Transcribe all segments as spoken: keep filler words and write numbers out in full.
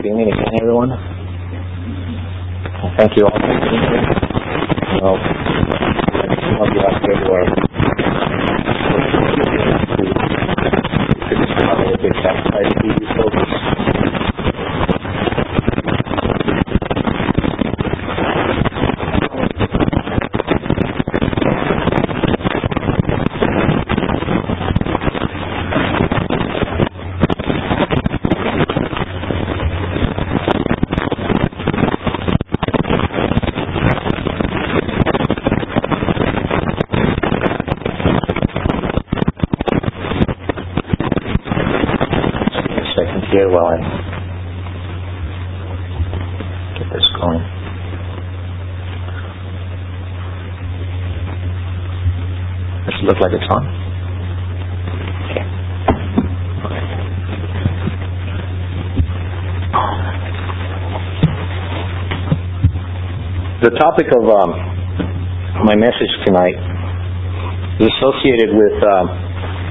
evening again, everyone. Thank you all for being here. Well, some of you out there who are to just probably a bit satisfied to be these folks. Here while I get this going. Does it look like it's on? Okay. Okay. The topic of um, my message tonight is associated with um,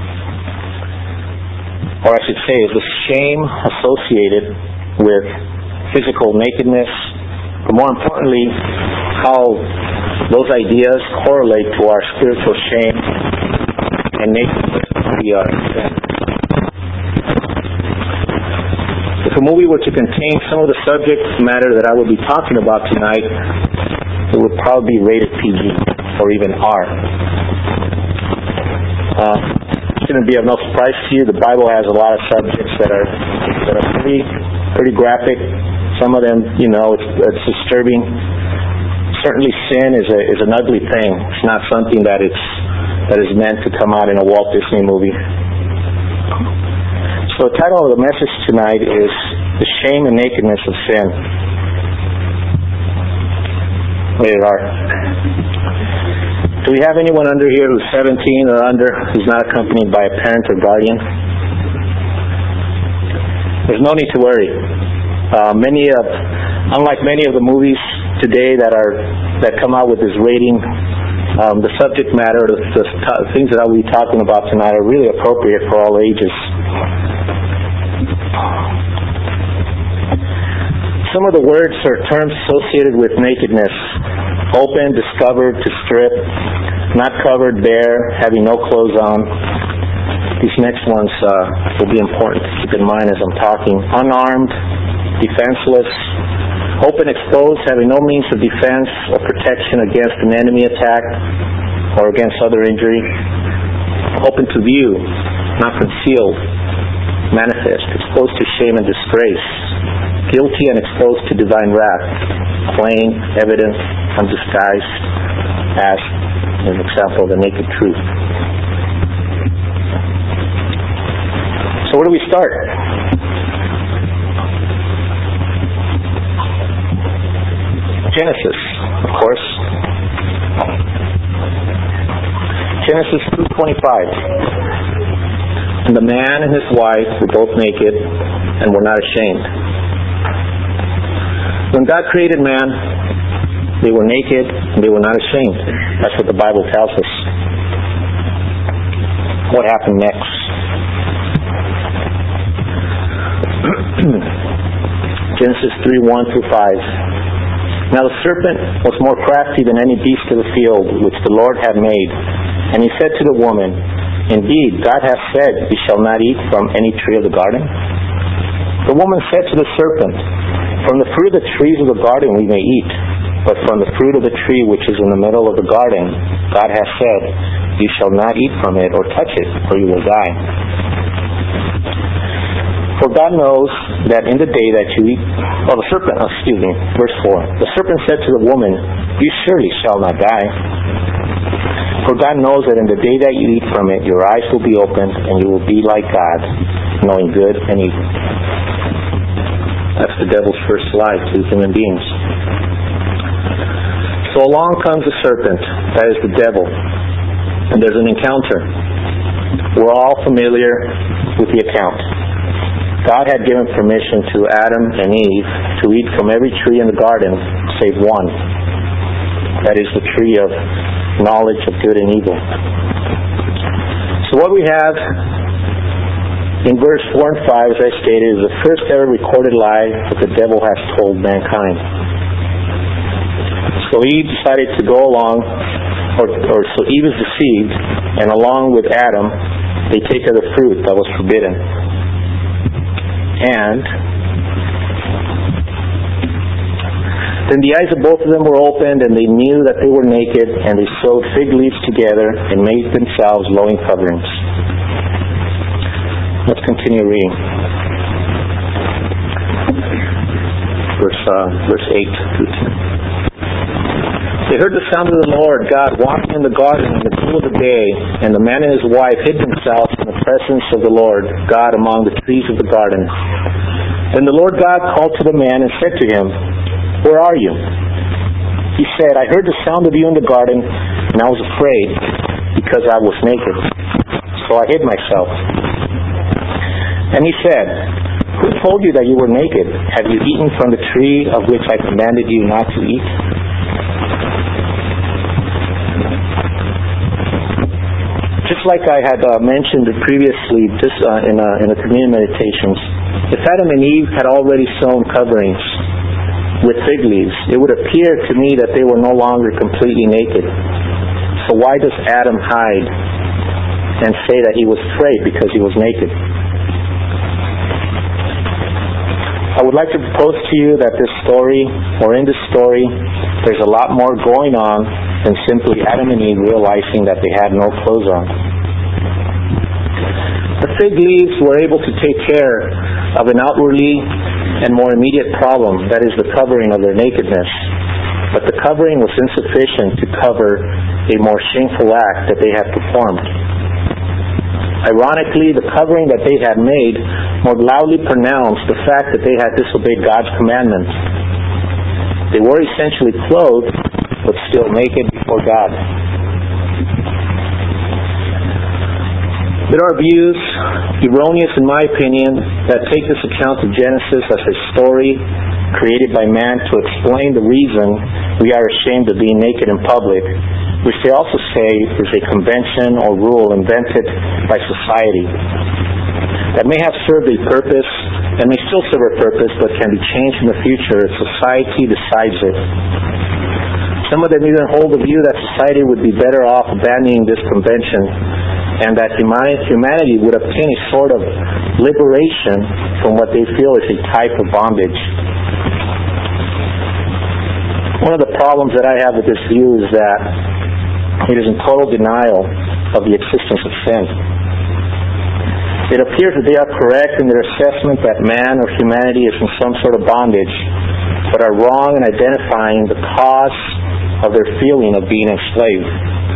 or I should say, is the shame associated with physical nakedness, but more importantly, how those ideas correlate to our spiritual shame and nakedness we are in sin. If a movie were to contain some of the subject matter that I would be talking about tonight, it would probably be rated P G or even R. Uh, Shouldn't be of no surprise to you. The Bible has a lot of subjects that are that are pretty pretty graphic. Some of them, you know, it's, it's disturbing. Certainly, sin is a is an ugly thing. It's not something that it's that is meant to come out in a Walt Disney movie. So, the title of the message tonight is "The Shame and Nakedness of Sin." Rated R. Do we have anyone under here who's seventeen or under who's not accompanied by a parent or guardian? There's no need to worry. Uh, many of, unlike many of the movies today that are that come out with this rating, um, the subject matter, the, the t- things that I'll be talking about tonight are really appropriate for all ages. Some of the words or terms associated with nakedness: open, discovered, to strip, not covered, bare, having no clothes on. These next ones uh, will be important to keep in mind as I'm talking. Unarmed, defenseless, open, exposed, having no means of defense or protection against an enemy attack or against other injury. Open to view, not concealed, manifest, exposed to shame and disgrace. Guilty and exposed to divine wrath. Plain, evident, undisguised, as an example of the naked truth. So where do we start? Genesis, of course. Genesis two twenty-five. And the man and his wife were both naked and were not ashamed. When God created man, they were naked and they were not ashamed. That's what the Bible tells us. What happened next? Genesis three one through five. Now the serpent was more crafty than any beast of the field which the Lord had made. And he said to the woman, Indeed, God hath said, Ye shall not eat from any tree of the garden. The woman said to the serpent, From the fruit of the trees of the garden we may eat, but from the fruit of the tree which is in the middle of the garden, God hath said, You shall not eat from it or touch it, or you will die. For God knows that in the day that you eat... Oh, the serpent, oh, excuse me, verse four. The serpent said to the woman, You surely shall not die. For God knows that in the day that you eat from it, your eyes will be opened, and you will be like God, knowing good and evil. That's the devil's first lie to human beings. So along comes the serpent, that is the devil, and there's an encounter. We're all familiar with the account. God had given permission to Adam and Eve to eat from every tree in the garden save one. That is the tree of knowledge of good and evil. So what we have in verse four and five, as I stated, is the first ever recorded lie that the devil has told mankind. So Eve decided to go along, or, or so Eve is deceived, and along with Adam, they take of the fruit that was forbidden. And then the eyes of both of them were opened, and they knew that they were naked, and they sewed fig leaves together and made themselves loin coverings. Let's continue reading. Verse, uh, verse eight through ten. They heard the sound of the Lord God walking in the garden in the cool of the day, and the man and his wife hid themselves in the presence of the Lord God among the trees of the garden. Then the Lord God called to the man and said to him, "Where are you?" He said, "I heard the sound of you in the garden, and I was afraid, because I was naked. So I hid myself." And he said, "Who told you that you were naked? Have you eaten from the tree of which I commanded you not to eat?" Just like I had uh, mentioned previously this, uh, in, uh, in the communion meditations, if Adam and Eve had already sewn coverings with fig leaves, it would appear to me that they were no longer completely naked. So why does Adam hide and say that he was afraid because he was naked? I would like to propose to you that this story, or in this story, there's a lot more going on than simply Adam and Eve realizing that they had no clothes on. The fig leaves were able to take care of an outwardly and more immediate problem, that is the covering of their nakedness. But the covering was insufficient to cover a more shameful act that they had performed. Ironically, the covering that they had made more loudly pronounced the fact that they had disobeyed God's commandments. They were essentially clothed, but still naked before God. There are views, erroneous in my opinion, that take this account of Genesis as a story created by man to explain the reason we are ashamed of being naked in public, which they also say is a convention or rule invented by society that may have served a purpose and may still serve a purpose, but can be changed in the future if society decides it. Some of them even hold the view that society would be better off abandoning this convention, and that humanity would obtain a sort of liberation from what they feel is a type of bondage. One of the problems that I have with this view is that it is in total denial of the existence of sin. It appears that they are correct in their assessment that man or humanity is in some sort of bondage, but are wrong in identifying the cause of their feeling of being enslaved.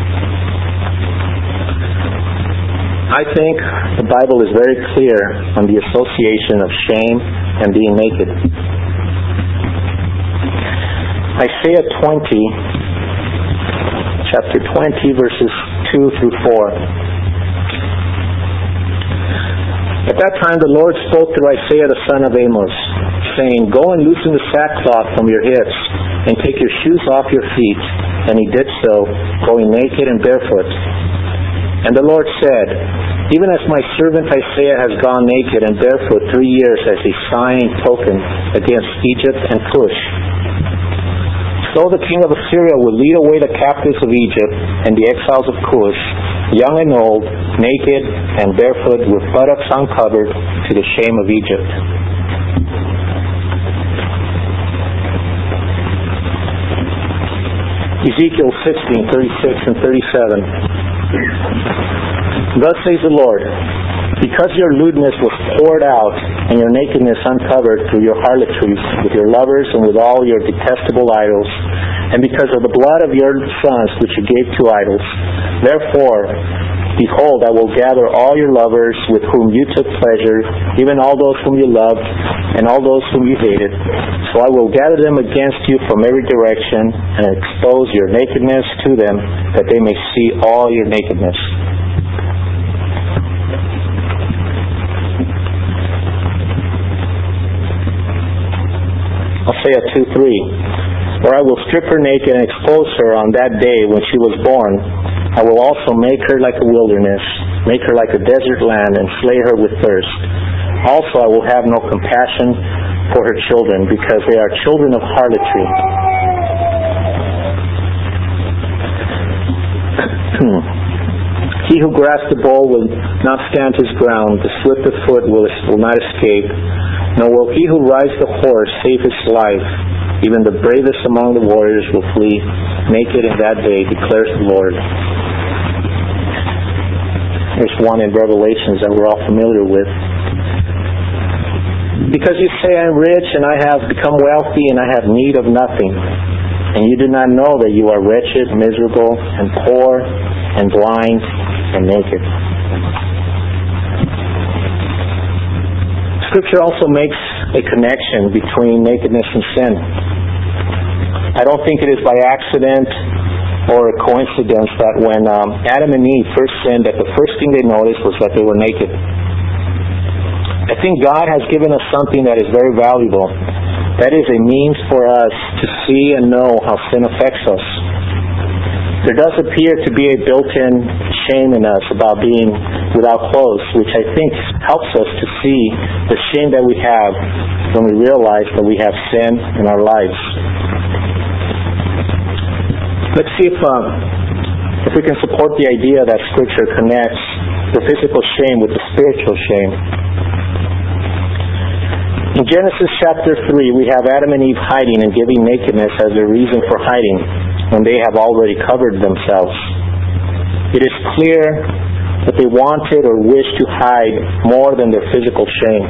I think the Bible is very clear on the association of shame and being naked. Isaiah twenty, chapter twenty, verses two through four. At that time the Lord spoke through Isaiah the son of Amos, saying, "Go and loosen the sackcloth from your hips, and take your shoes off your feet." And he did so, going naked and barefoot. And the Lord said, "Even as my servant Isaiah has gone naked and barefoot three years as a sign token against Egypt and Cush, so the king of Assyria will lead away the captives of Egypt and the exiles of Cush, young and old, naked and barefoot, with buttocks uncovered, to the shame of Egypt." Ezekiel sixteen, thirty-six and thirty-seven. "Thus says the Lord, because your lewdness was poured out, and your nakedness uncovered through your harlotries, with your lovers and with all your detestable idols, and because of the blood of your sons which you gave to idols, therefore, behold, I will gather all your lovers with whom you took pleasure, even all those whom you loved, and all those whom you hated. So I will gather them against you from every direction, and expose your nakedness to them, that they may see all your nakedness." Hosea two three. "For I will strip her naked and expose her on that day when she was born. I will also make her like a wilderness, make her like a desert land, and slay her with thirst. Also I will have no compassion for her children, because they are children of harlotry. He who grasps the bow will not stand his ground, the swift of foot will, will not escape, nor will he who rides the horse save his life. Even the bravest among the warriors will flee naked in that day, declares the Lord. There's one in Revelations that we're all familiar with. Because you say, I'm rich and I have become wealthy and I have need of nothing, and you do not know that you are wretched, miserable, and poor, and blind, and naked. Scripture also makes a connection between nakedness and sin. I don't think it is by accident or a coincidence that when um, Adam and Eve first sinned, that the first thing they noticed was that they were naked. I think God has given us something that is very valuable. That is a means for us to see and know how sin affects us. There does appear to be a built-in shame in us about being without clothes, which I think helps us to see the shame that we have when we realize that we have sin in our lives. Let's see if, uh, if we can support the idea that Scripture connects the physical shame with the spiritual shame. In Genesis chapter three, we have Adam and Eve hiding and giving nakedness as a reason for hiding, when they have already covered themselves. It is clear that they wanted or wished to hide more than their physical shame.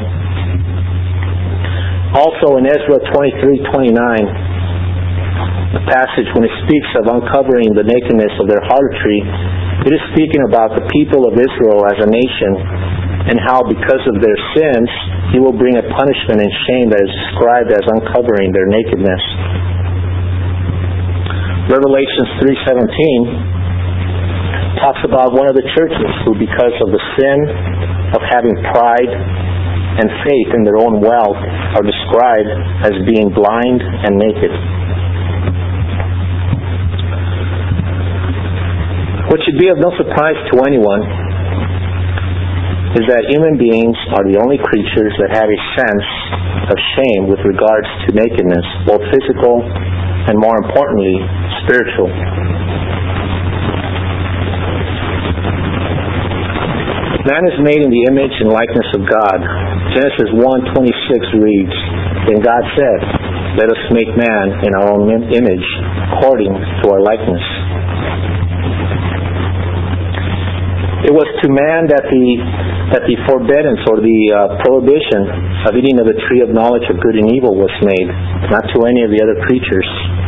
Also in Ezra twenty-three twenty-nine, the passage when it speaks of uncovering the nakedness of their harlotry, it is speaking about the people of Israel as a nation, and how because of their sins, He will bring a punishment and shame that is described as uncovering their nakedness. Revelations three seventeen talks about one of the churches who, because of the sin of having pride and faith in their own wealth, are described as being blind and naked. What should be of no surprise to anyone is that human beings are the only creatures that have a sense of shame with regards to nakedness, both physical and, more importantly, spiritual. Man is made in the image and likeness of God. Genesis one twenty-six reads, Then God said, Let us make man in our own image, according to our likeness. It was to man that the that the forbiddance or the uh, prohibition of eating of the tree of knowledge of good and evil was made, not to any of the other creatures.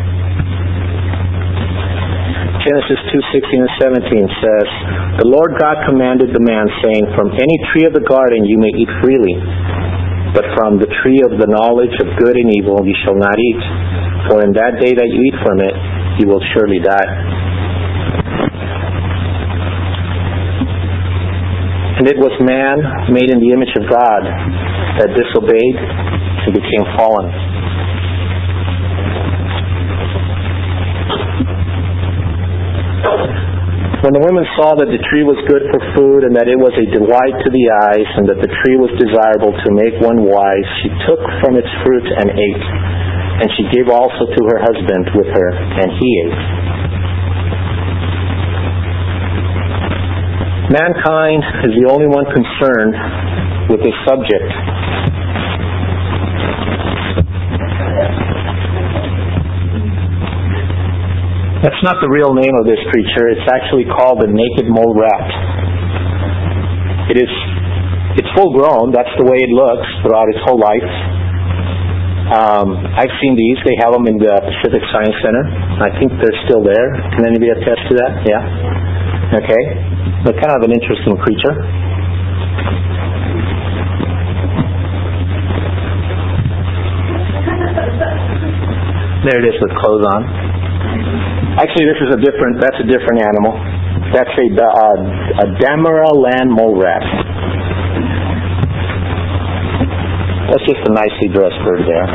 Genesis two sixteen and seventeen says, The Lord God commanded the man, saying, From any tree of the garden you may eat freely, but from the tree of the knowledge of good and evil you shall not eat, for in that day that you eat from it, you will surely die. And it was man, made in the image of God, that disobeyed and became fallen. When the woman saw that the tree was good for food, and that it was a delight to the eyes, and that the tree was desirable to make one wise, she took from its fruit and ate. And she gave also to her husband with her, and he ate. Mankind is the only one concerned with this subject. That's not the real name of this creature. It's actually called the naked mole rat. It is, it's full grown. That's the way it looks throughout its whole life. Um, I've seen these. They have them in the Pacific Science Center. I think they're still there. Can anybody attest to that? Yeah? Okay. They're kind of an interesting creature. There it is with clothes on. Actually, this is a different, that's a different animal. That's a, uh, a Damara land mole rat. That's just a nicely dressed bird there.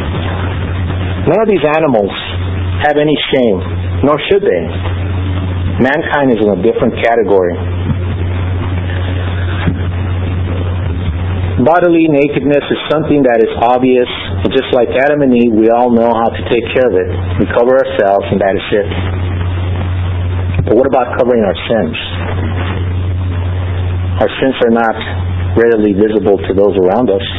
None of these animals have any shame, nor should they. Mankind is in a different category. Bodily nakedness is something that is obvious, and just like Adam and Eve, we all know how to take care of it. We cover ourselves, and that is it. But what about covering our sins? Our sins are not readily visible to those around us.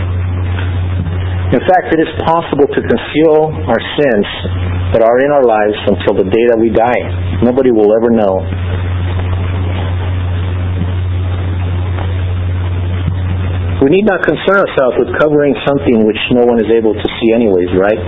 In fact, it is possible to conceal our sins that are in our lives until the day that we die. Nobody will ever know. We need not concern ourselves with covering something which no one is able to see anyways, right?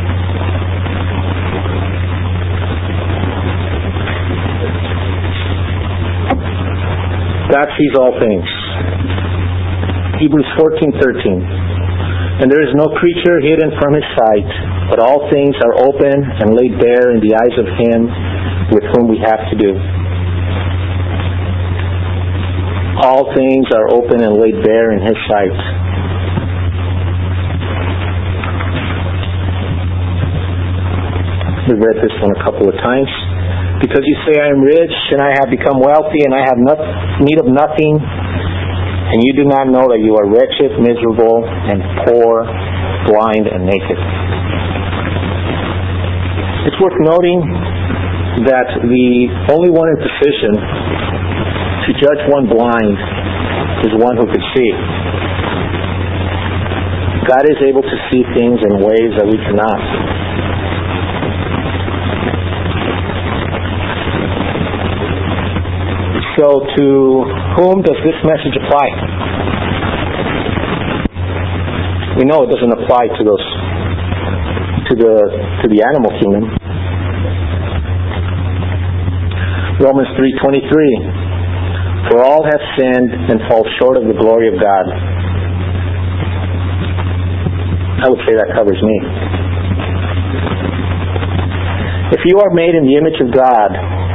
God sees all things. Hebrews fourteen thirteen. And there is no creature hidden from His sight, but all things are open and laid bare in the eyes of Him with whom we have to do. All things are open and laid bare in His sight. We've read this one a couple of times. Because you say, I am rich and I have become wealthy and I have not, need of nothing, and you do not know that you are wretched, miserable, and poor, blind, and naked. It's worth noting that the only one in position to judge one blind is one who could see. God is able to see things in ways that we cannot. So to whom does this message apply? We know it doesn't apply to those to the to the animal kingdom. Romans three twenty-three. For all have sinned and fall short of the glory of God. I would say that covers me. If you are made in the image of God,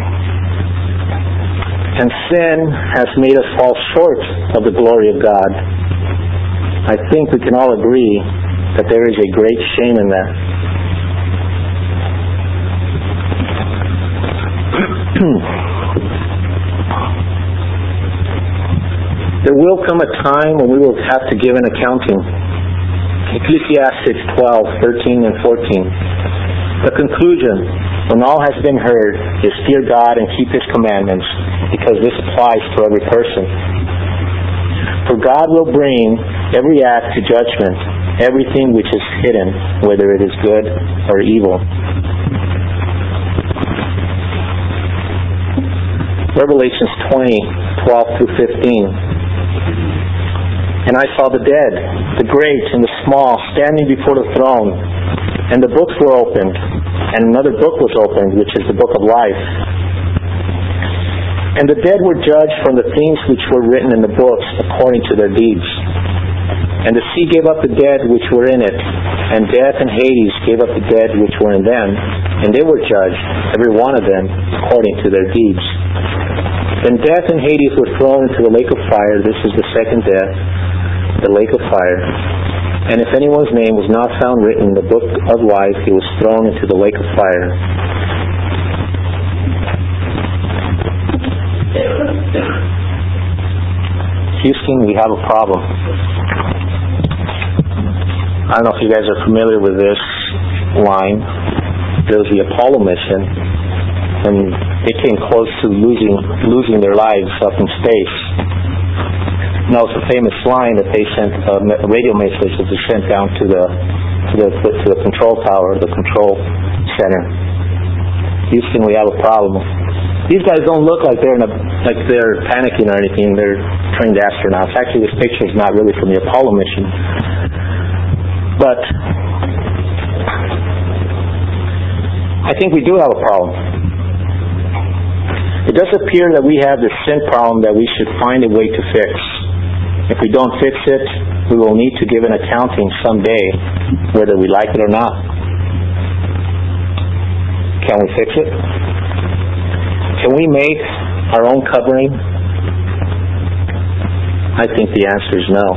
and sin has made us fall short of the glory of God, I think we can all agree that there is a great shame in that. There will come a time when we will have to give an accounting. Ecclesiastes twelve, thirteen, and fourteen. The conclusion, when all has been heard, is fear God and keep His commandments, because this applies to every person. For God will bring every act to judgment, everything which is hidden, whether it is good or evil. Revelations twenty, twelve through fifteen. And I saw the dead, the great and the small, standing before the throne, and the books were opened, and another book was opened, which is the book of life. And the dead were judged from the things which were written in the books according to their deeds. And the sea gave up the dead which were in it, and death and Hades gave up the dead which were in them, and they were judged, every one of them, according to their deeds. Then death and Hades were thrown into the lake of fire. This is the second death, the lake of fire. And if anyone's name was not found written in the book of life, he was thrown into the lake of fire. Houston, we have a problem. I don't know if you guys are familiar with this line. There was the Apollo mission, and they came close to losing losing their lives up in space. Now it's a famous line that they sent uh, a radio message that was sent down to the to the to the control tower, the control center. Houston, we have a problem. These guys don't look like they're in a, like they're panicking or anything. They're trained astronauts. Actually, this picture is not really from the Apollo mission, but I think we do have a problem. It does appear that we have this sin problem that we should find a way to fix. If we don't fix it, we will need to give an accounting someday, whether we like it or not. Can we fix it? Can we make our own covering? I think the answer is no.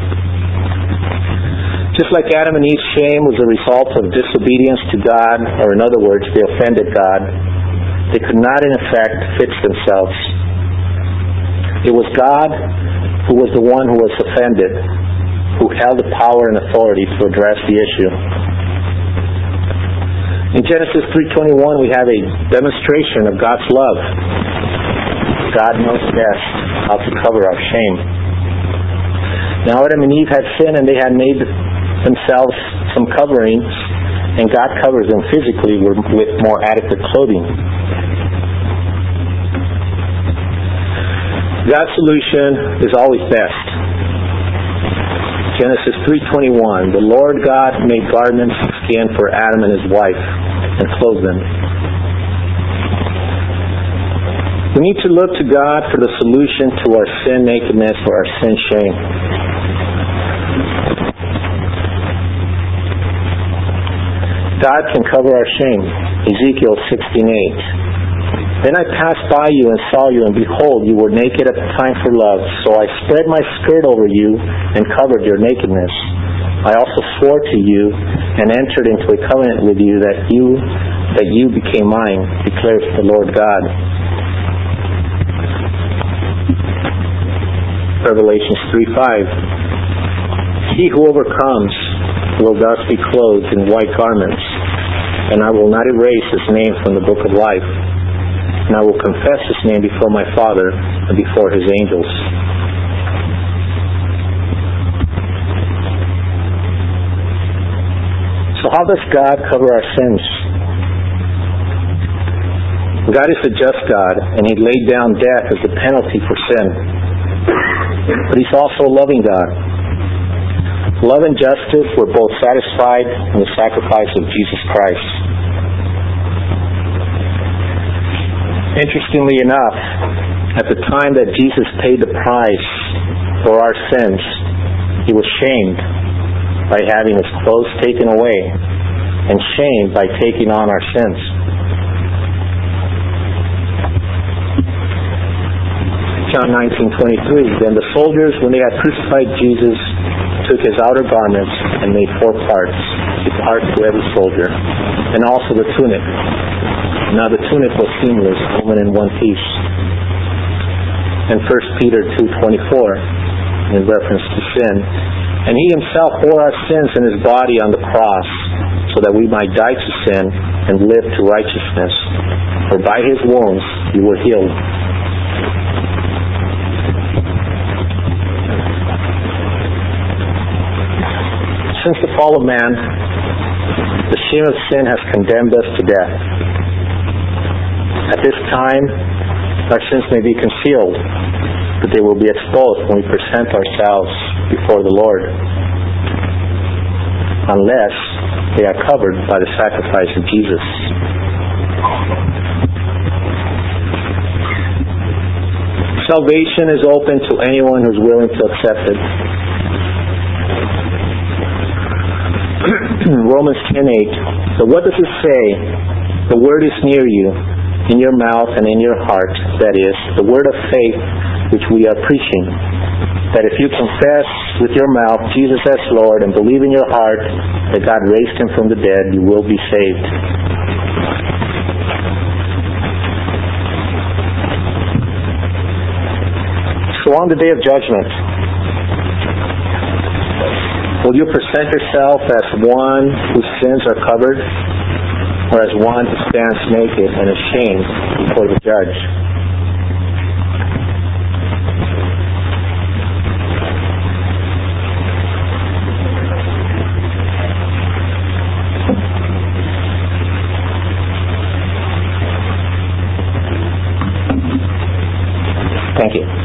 Just like Adam and Eve's shame was a result of disobedience to God, or in other words, they offended God, They could not, in effect, fix themselves. It was God who was the one who was offended, who held the power and authority to address the issue. In Genesis three twenty-one, we have a demonstration of God's love. God knows best how to cover our shame. Now Adam and Eve had sinned, and they had made themselves some coverings, and God covers them physically with more adequate clothing. God's solution is always best. Genesis three twenty-one, the Lord God made garments of skin for Adam and his wife and clothed them. We need to look to God for the solution to our sin nakedness or our sin shame. God can cover our shame. Ezekiel sixteen eight. Then I passed by you and saw you, and behold, you were naked at the time for love. So I spread my skirt over you and covered your nakedness. I also swore to you and entered into a covenant with you that you that you became mine, declares the Lord God. Revelations three five. He who overcomes will thus be clothed in white garments, and I will not erase his name from the book of life. And I will confess his name before my Father and before his angels. So how does God cover our sins? God is a just God, and he laid down death as the penalty for sin. But he's also a loving God. Love and justice were both satisfied in the sacrifice of Jesus Christ. Interestingly enough, at the time that Jesus paid the price for our sins, he was shamed by having his clothes taken away and shamed by taking on our sins. John nineteen twenty-three. Then the soldiers, when they had crucified Jesus, took his outer garments and made four parts, a part to every soldier, and also the tunic. Now the tunic was seamless, woven in one piece. And First Peter two twenty-four, in reference to sin, and he himself bore our sins in his body on the cross, so that we might die to sin and live to righteousness. For by his wounds you were healed. Since the fall of man, the shame of sin has condemned us to death. At this time, our sins may be concealed, but they will be exposed when we present ourselves before the Lord, unless they are covered by the sacrifice of Jesus. Salvation is open to anyone who's willing to accept it. Romans ten eight. So what does it say? The word is near you, in your mouth and in your heart. That is, the word of faith which we are preaching. That if you confess with your mouth Jesus as Lord and believe in your heart that God raised him from the dead, you will be saved. So on the day of judgment, will you present yourself as one whose sins are covered, or as one who stands naked and ashamed before the judge? Thank you.